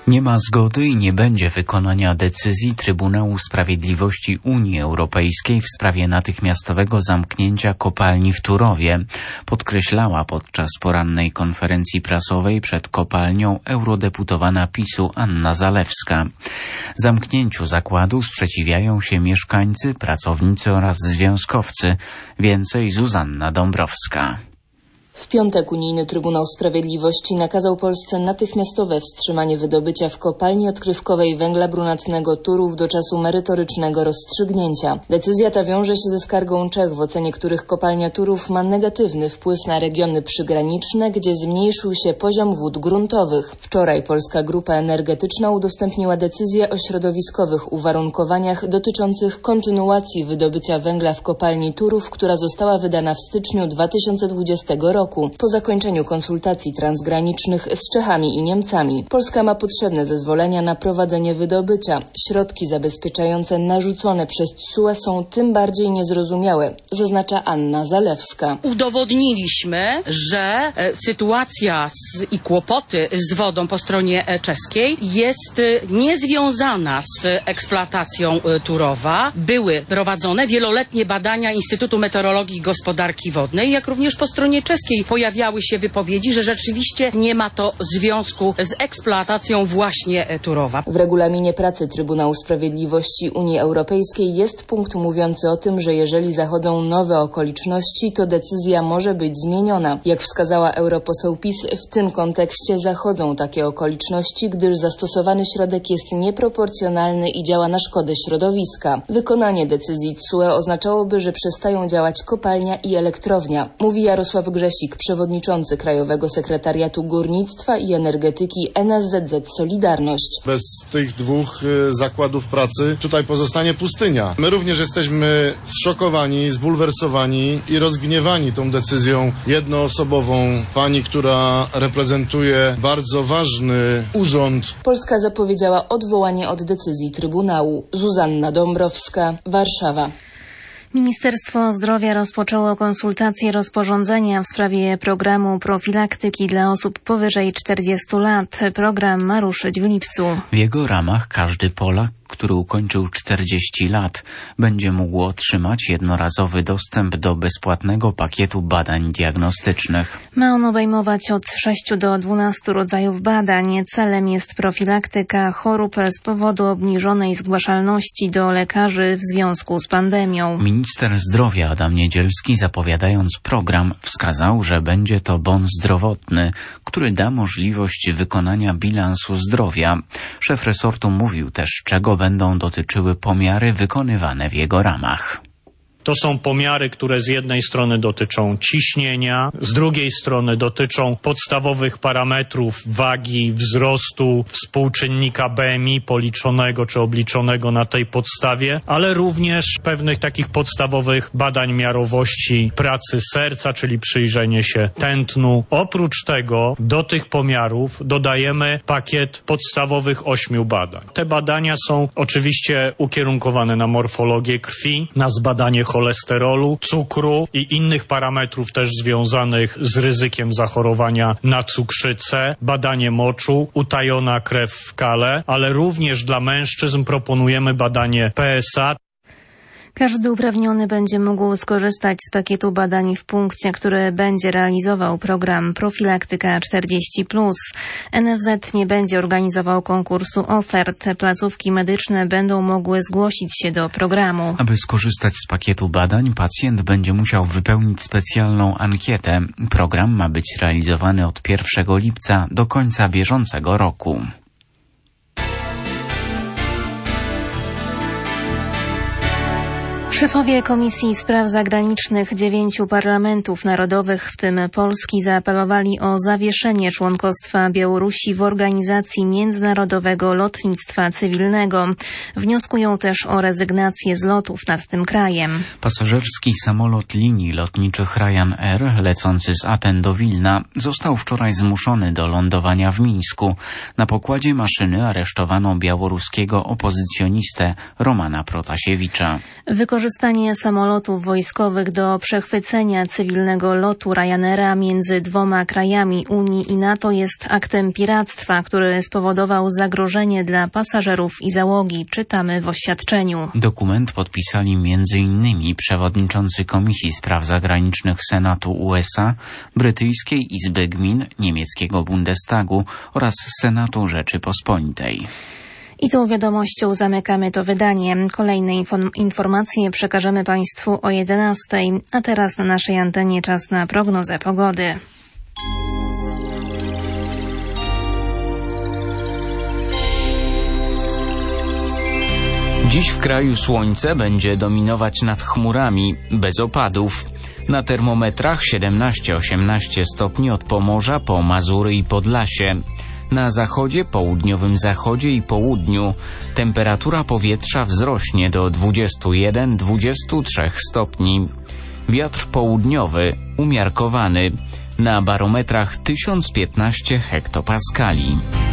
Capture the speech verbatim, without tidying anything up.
Nie ma zgody i nie będzie wykonania decyzji Trybunału Sprawiedliwości Unii Europejskiej w sprawie natychmiastowego zamknięcia kopalni w Turowie, podkreślała podczas porannej konferencji prasowej przed kopalnią eurodeputowana PiSu Anna Zalewska. Zamknięciu zakładu sprzeciwiają się mieszkańcy, pracownicy oraz związkowcy. Więcej Zuzanna Dąbrowska. W piątek unijny Trybunał Sprawiedliwości nakazał Polsce natychmiastowe wstrzymanie wydobycia w kopalni odkrywkowej węgla brunatnego Turów do czasu merytorycznego rozstrzygnięcia. Decyzja ta wiąże się ze skargą Czech, w ocenie których kopalnia Turów ma negatywny wpływ na regiony przygraniczne, gdzie zmniejszył się poziom wód gruntowych. Wczoraj Polska Grupa Energetyczna udostępniła decyzję o środowiskowych uwarunkowaniach dotyczących kontynuacji wydobycia węgla w kopalni Turów, która została wydana w styczniu dwa tysiące dwudziestego roku. Po zakończeniu konsultacji transgranicznych z Czechami i Niemcami. Polska ma potrzebne zezwolenia na prowadzenie wydobycia. Środki zabezpieczające narzucone przez T S U E są tym bardziej niezrozumiałe, zaznacza Anna Zalewska. Udowodniliśmy, że e, sytuacja z, i kłopoty z wodą po stronie e, czeskiej jest e, niezwiązana z eksploatacją e, Turowa. Były prowadzone wieloletnie badania Instytutu Meteorologii i Gospodarki Wodnej, jak również po stronie czeskiej pojawiały się wypowiedzi, że rzeczywiście nie ma to związku z eksploatacją właśnie Turowa. W regulaminie pracy Trybunału Sprawiedliwości Unii Europejskiej jest punkt mówiący o tym, że jeżeli zachodzą nowe okoliczności, to decyzja może być zmieniona. Jak wskazała europoseł PiS, w tym kontekście zachodzą takie okoliczności, gdyż zastosowany środek jest nieproporcjonalny i działa na szkodę środowiska. Wykonanie decyzji T S U E oznaczałoby, że przestają działać kopalnia i elektrownia, mówi Jarosław Grzesik, przewodniczący Krajowego Sekretariatu Górnictwa i Energetyki N S Z Z Solidarność. Bez tych dwóch y, zakładów pracy tutaj pozostanie pustynia. My również jesteśmy zszokowani, zbulwersowani i rozgniewani tą decyzją jednoosobową pani, która reprezentuje bardzo ważny urząd. Polska zapowiedziała odwołanie od decyzji Trybunału. Zuzanna Dąbrowska, Warszawa. Ministerstwo Zdrowia rozpoczęło konsultacje rozporządzenia w sprawie programu profilaktyki dla osób powyżej czterdziestu lat. Program ma ruszyć w lipcu. W jego ramach każdy Polak, który ukończył czterdzieści lat, będzie mógł otrzymać jednorazowy dostęp do bezpłatnego pakietu badań diagnostycznych. Ma on obejmować od sześciu do dwunastu rodzajów badań. Celem jest profilaktyka chorób z powodu obniżonej zgłaszalności do lekarzy w związku z pandemią. Minister zdrowia Adam Niedzielski, zapowiadając program, wskazał, że będzie to bon zdrowotny, który da możliwość wykonania bilansu zdrowia. Szef resortu mówił też, czego będą dotyczyły pomiary wykonywane w jego ramach. To są pomiary, które z jednej strony dotyczą ciśnienia, z drugiej strony dotyczą podstawowych parametrów wagi, wzrostu, współczynnika B M I policzonego czy obliczonego na tej podstawie, ale również pewnych takich podstawowych badań miarowości pracy serca, czyli przyjrzenie się tętnu. Oprócz tego do tych pomiarów dodajemy pakiet podstawowych ośmiu badań. Te badania są oczywiście ukierunkowane na morfologię krwi, na zbadanie cholesterolu, cukru i innych parametrów też związanych z ryzykiem zachorowania na cukrzycę, badanie moczu, utajona krew w kale, ale również dla mężczyzn proponujemy badanie P S A. Każdy uprawniony będzie mógł skorzystać z pakietu badań w punkcie, który będzie realizował program Profilaktyka czterdzieści plus. N F Z nie będzie organizował konkursu ofert. Placówki medyczne będą mogły zgłosić się do programu. Aby skorzystać z pakietu badań, pacjent będzie musiał wypełnić specjalną ankietę. Program ma być realizowany od pierwszego lipca do końca bieżącego roku. Szefowie Komisji Spraw Zagranicznych dziewięciu parlamentów narodowych, w tym Polski, zaapelowali o zawieszenie członkostwa Białorusi w Organizacji Międzynarodowego Lotnictwa Cywilnego. Wnioskują też o rezygnację z lotów nad tym krajem. Pasażerski samolot linii lotniczych Ryanair, lecący z Aten do Wilna, został wczoraj zmuszony do lądowania w Mińsku. Na pokładzie maszyny aresztowano białoruskiego opozycjonistę Romana Protasiewicza. Wykorzystano Wykorzystanie samolotów wojskowych do przechwycenia cywilnego lotu Ryanaira między dwoma krajami Unii i NATO jest aktem piractwa, który spowodował zagrożenie dla pasażerów i załogi, czytamy w oświadczeniu. Dokument podpisali między innymi przewodniczący Komisji Spraw Zagranicznych Senatu U S A, brytyjskiej Izby Gmin, niemieckiego Bundestagu oraz Senatu Rzeczypospolitej. I tą wiadomością zamykamy to wydanie. Kolejne inform- informacje przekażemy Państwu o jedenastej, a teraz na naszej antenie czas na prognozę pogody. Dziś w kraju słońce będzie dominować nad chmurami, bez opadów. Na termometrach siedemnaście osiemnaście stopni od Pomorza po Mazury i Podlasie. Na zachodzie, południowym zachodzie i południu temperatura powietrza wzrośnie do dwudziestu jeden do dwudziestu trzech stopni. Wiatr południowy umiarkowany, na barometrach tysiąc piętnaście hektopaskali.